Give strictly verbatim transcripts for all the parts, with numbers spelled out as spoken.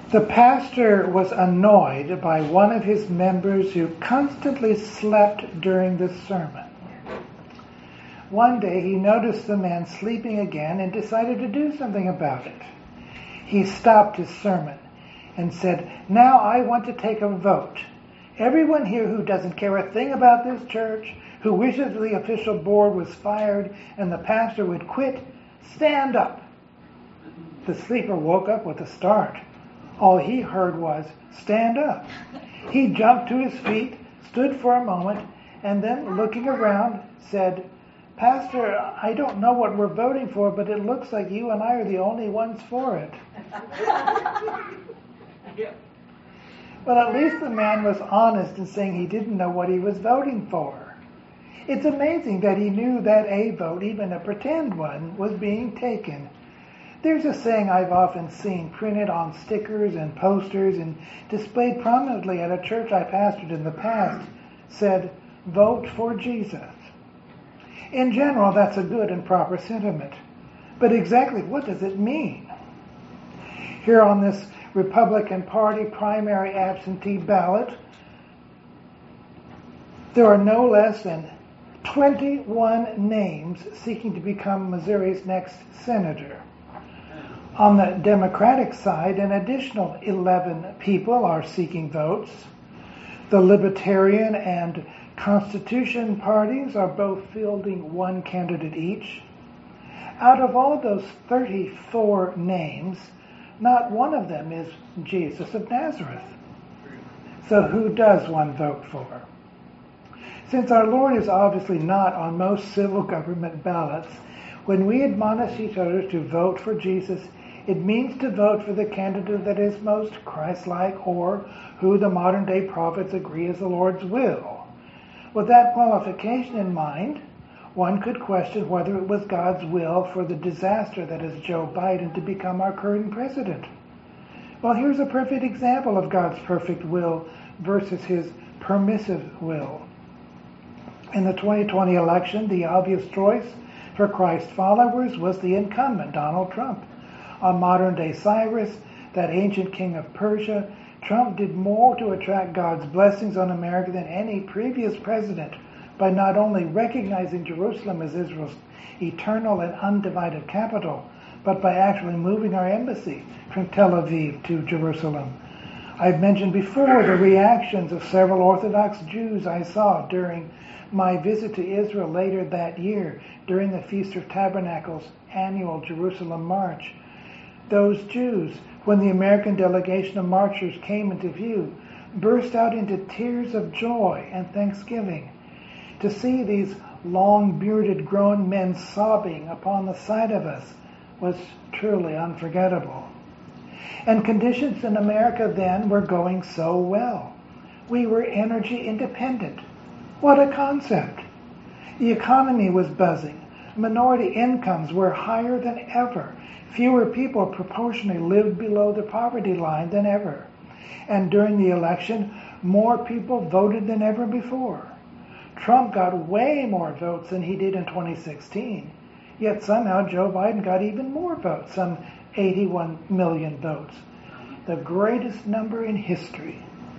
The pastor was annoyed by one of his members who constantly slept during the sermon. One day he noticed the man sleeping again and decided to do something about it. He stopped his sermon and said, "Now I want to take a vote. Everyone here who doesn't care a thing about this church, who wishes the official board was fired and the pastor would quit, stand up." The sleeper woke up with a start. All he heard was, "Stand up." He jumped to his feet, stood for a moment, and then, looking around, said, "Pastor, I don't know what we're voting for, but it looks like you and I are the only ones for it." Well, at least the man was honest in saying he didn't know what he was voting for. It's amazing that he knew that a vote, even a pretend one, was being taken. There's a saying I've often seen printed on stickers and posters and displayed prominently at a church I pastored in the past, said, "Vote for Jesus." In general, that's a good and proper sentiment. But exactly what does it mean? Here on this Republican Party primary absentee ballot, there are no less than twenty-one names seeking to become Missouri's next senator. On the Democratic side, an additional eleven people are seeking votes. The Libertarian and Constitution parties are both fielding one candidate each. Out of all those thirty-four names, not one of them is Jesus of Nazareth. So who does one vote for? Since our Lord is obviously not on most civil government ballots, when we admonish each other to vote for Jesus, it means to vote for the candidate that is most Christ-like, or who the modern-day prophets agree is the Lord's will. With that qualification in mind, one could question whether it was God's will for the disaster that is Joe Biden to become our current president. Well, here's a perfect example of God's perfect will versus his permissive will. In the twenty twenty election, the obvious choice for Christ followers was the incumbent, Donald Trump. On modern-day Cyrus, that ancient king of Persia, Trump did more to attract God's blessings on America than any previous president by not only recognizing Jerusalem as Israel's eternal and undivided capital, but by actually moving our embassy from Tel Aviv to Jerusalem. I've mentioned before the reactions of several Orthodox Jews I saw during my visit to Israel later that year during the Feast of Tabernacles annual Jerusalem March. Those Jews, when the American delegation of marchers came into view, burst out into tears of joy and thanksgiving. To see these long-bearded grown men sobbing upon the sight of us was truly unforgettable. And conditions in America then were going so well. We were energy independent. What a concept! The economy was buzzing. Minority incomes were higher than ever. Fewer people proportionally lived below the poverty line than ever. And during the election, more people voted than ever before. Trump got way more votes than he did in twenty sixteen. Yet somehow Joe Biden got even more votes, some eighty-one million votes. The greatest number in history.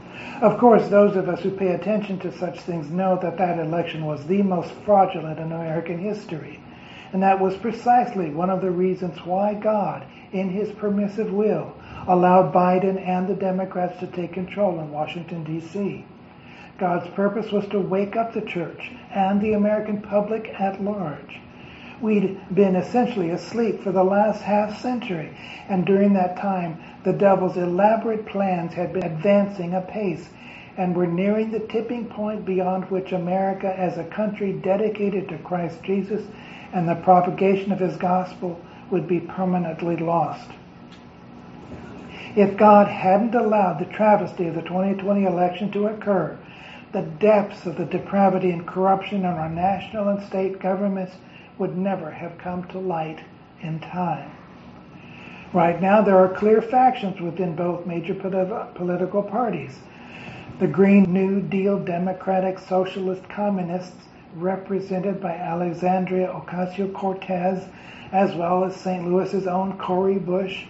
Of course, those of us who pay attention to such things know that that election was the most fraudulent in American history. And that was precisely one of the reasons why God, in his permissive will, allowed Biden and the Democrats to take control in Washington, D C God's purpose was to wake up the church and the American public at large. We'd been essentially asleep for the last half century, and during that time, the devil's elaborate plans had been advancing apace, and were nearing the tipping point beyond which America, as a country dedicated to Christ Jesus and the propagation of his gospel, would be permanently lost. If God hadn't allowed the travesty of the twenty twenty election to occur, the depths of the depravity and corruption in our national and state governments would never have come to light in time. Right now, there are clear factions within both major politi- political parties. The Green New Deal Democratic Socialist Communists, represented by Alexandria Ocasio-Cortez, as well as Saint Louis's own Cori Bush,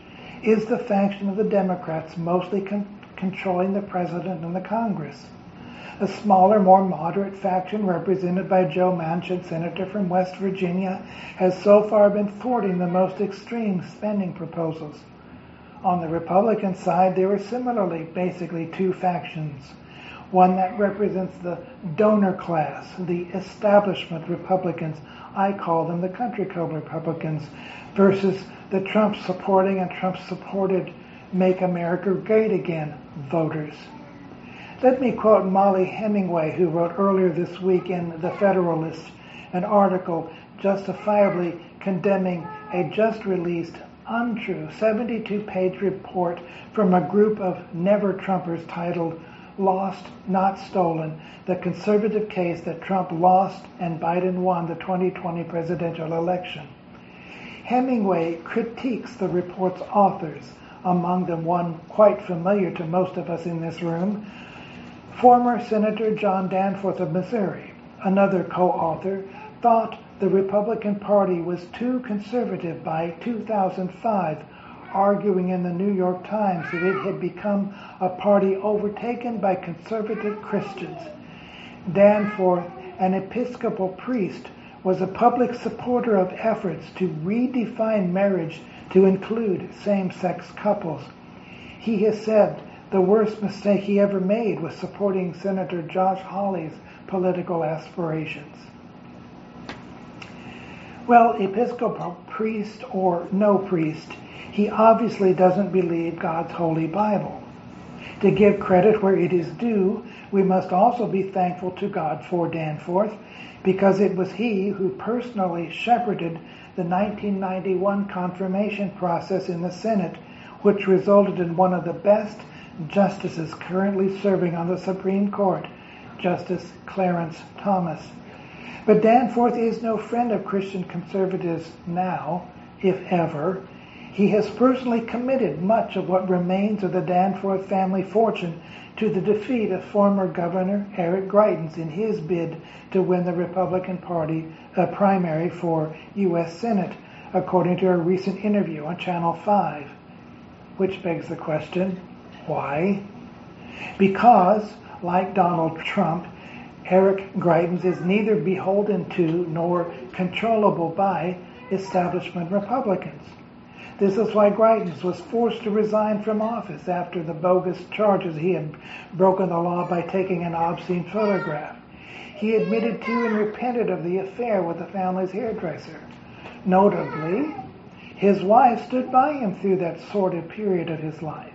is the faction of the Democrats mostly con- controlling the president and the Congress. A smaller, more moderate faction represented by Joe Manchin, senator from West Virginia, has so far been thwarting the most extreme spending proposals. On the Republican side, there are similarly basically two factions. One that represents the donor class, the establishment Republicans, I call them the country club Republicans, versus the Trump-supporting and Trump-supported Make America Great Again voters. Let me quote Molly Hemingway, who wrote earlier this week in The Federalist an article justifiably condemning a just-released, untrue seventy-two page report from a group of never-Trumpers titled Lost, Not Stolen, the conservative case that Trump lost and Biden won the twenty twenty presidential election. Hemingway critiques the report's authors, among them one quite familiar to most of us in this room, former Senator John Danforth of Missouri. Another co-author thought the Republican Party was too conservative by two thousand five, arguing in the New York Times that it had become a party overtaken by conservative Christians. Danforth, an Episcopal priest, was a public supporter of efforts to redefine marriage to include same-sex couples. He has said the worst mistake he ever made was supporting Senator Josh Hawley's political aspirations. Well, Episcopal priest or no priest, he obviously doesn't believe God's holy Bible. To give credit where it is due, we must also be thankful to God for Danforth, because it was he who personally shepherded the nineteen ninety-one confirmation process in the Senate, which resulted in one of the best justices currently serving on the Supreme Court, Justice Clarence Thomas. But Danforth is no friend of Christian conservatives now, if ever. He has personally committed much of what remains of the Danforth family fortune to the defeat of former Governor Eric Greitens in his bid to win the Republican Party uh, primary for U S Senate, according to a recent interview on Channel five. Which begs the question, why? Because, like Donald Trump, Eric Greitens is neither beholden to nor controllable by establishment Republicans. This is why Greitens was forced to resign from office after the bogus charges he had broken the law by taking an obscene photograph. He admitted to and repented of the affair with the family's hairdresser. Notably, his wife stood by him through that sordid period of his life.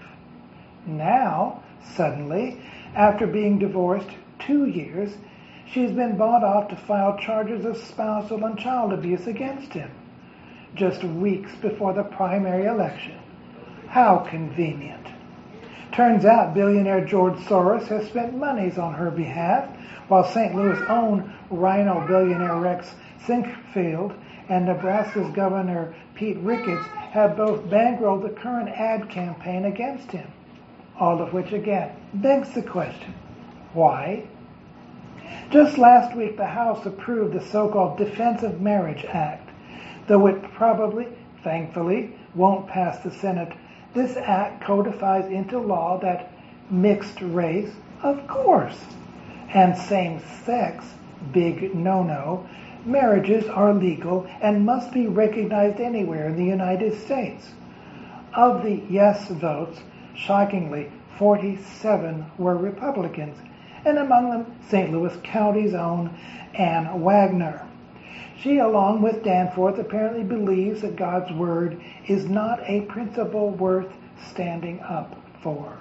Now, suddenly, after being divorced two years, she's been bought off to file charges of spousal and child abuse against him, just weeks before the primary election. How convenient. Turns out billionaire George Soros has spent monies on her behalf, while Saint Louis' own rhino billionaire Rex Sinquefield and Nebraska's Governor Pete Ricketts have both bankrolled the current ad campaign against him. All of which, again, begs the question, why? Just last week, the House approved the so-called Defense of Marriage Act. Though it probably, thankfully, won't pass the Senate, this act codifies into law that mixed race, of course, and same-sex, big no-no, marriages are legal and must be recognized anywhere in the United States. Of the yes votes, shockingly, forty-seven were Republicans, and among them Saint Louis County's own Ann Wagner. She, along with Danforth, apparently believes that God's word is not a principle worth standing up for.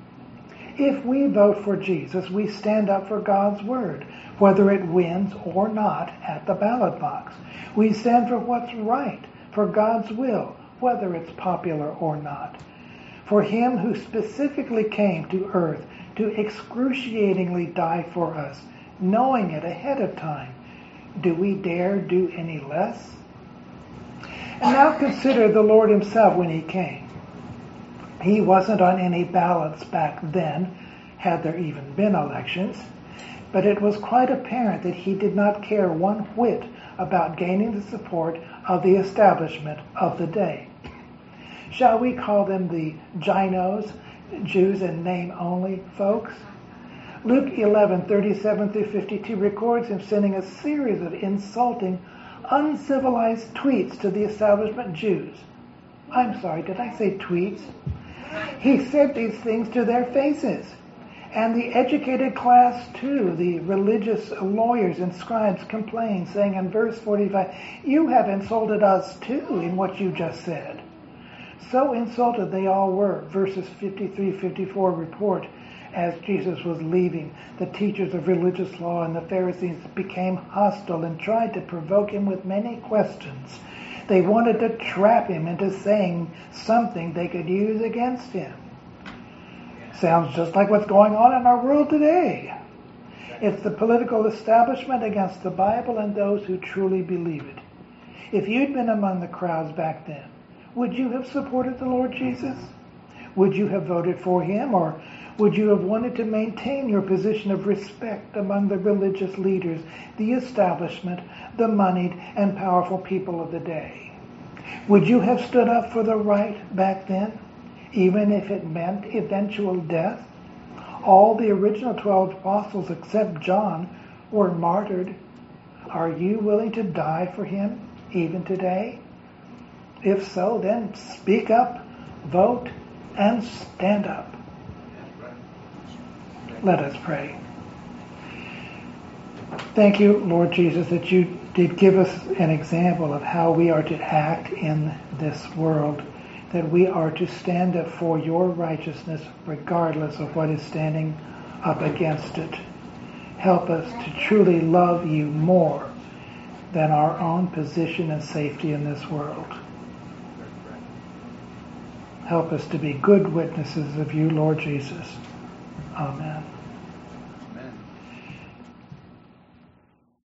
If we vote for Jesus, we stand up for God's word, whether it wins or not at the ballot box. We stand for what's right, for God's will, whether it's popular or not. For him who specifically came to earth to excruciatingly die for us, knowing it ahead of time, do we dare do any less? And now consider the Lord himself when he came. He wasn't on any ballots back then, had there even been elections, but it was quite apparent that he did not care one whit about gaining the support of the establishment of the day. Shall we call them the Ginos, Jews in name only folks? Luke eleven, thirty-seven through fifty-two records him sending a series of insulting, uncivilized tweets to the establishment Jews. I'm sorry, did I say tweets? He said these things to their faces. And the educated class too, the religious lawyers and scribes complained, saying in verse forty-five, you have insulted us too in what you just said. So insulted they all were. Verses fifty-three, fifty-four report, as Jesus was leaving, the teachers of religious law and the Pharisees became hostile and tried to provoke him with many questions. They wanted to trap him into saying something they could use against him. Sounds just like what's going on in our world today. It's the political establishment against the Bible and those who truly believe it. If you'd been among the crowds back then, would you have supported the Lord Jesus? Would you have voted for him, or would you have wanted to maintain your position of respect among the religious leaders, the establishment, the moneyed and powerful people of the day? Would you have stood up for the right back then, even if it meant eventual death? All the original twelve apostles except John were martyred. Are you willing to die for him even today? If so, then speak up, vote, and stand up. Let us pray. Thank you, Lord Jesus, that you did give us an example of how we are to act in this world, that we are to stand up for your righteousness regardless of what is standing up against it. Help us to truly love you more than our own position and safety in this world. Help us to be good witnesses of you, Lord Jesus. Amen.